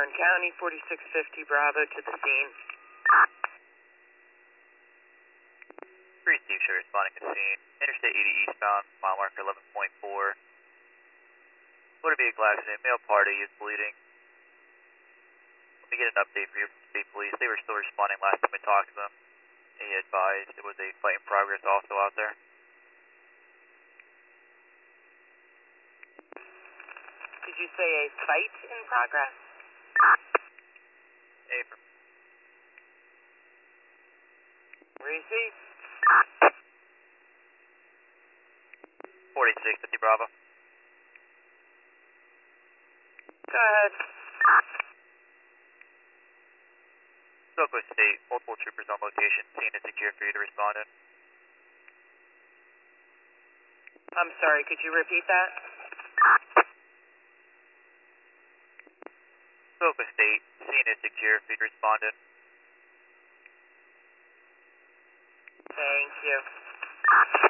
Warren County, 4650 Bravo to the scene. 3 Steve Show responding to scene. Interstate 80 eastbound, mile marker 11.4. Motor vehicle accident, male party is bleeding. Let me get an update for you from state police. They were still responding last time I talked to them. He advised it was a fight in progress also out there. Did you say a fight in progress? April. Receive. 4650 Bravo. Go ahead. Soco State, multiple troopers on location. Scene is secure for you to respond in. I'm sorry, could you repeat that? Soco State, scene is secure for you to respond in. Thank you.